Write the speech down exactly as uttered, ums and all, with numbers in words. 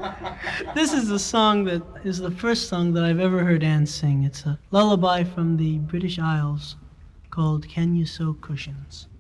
This is a song that is the first song that I've ever heard Anne sing. It's a lullaby from the British Isles called Can You Sew Cushions?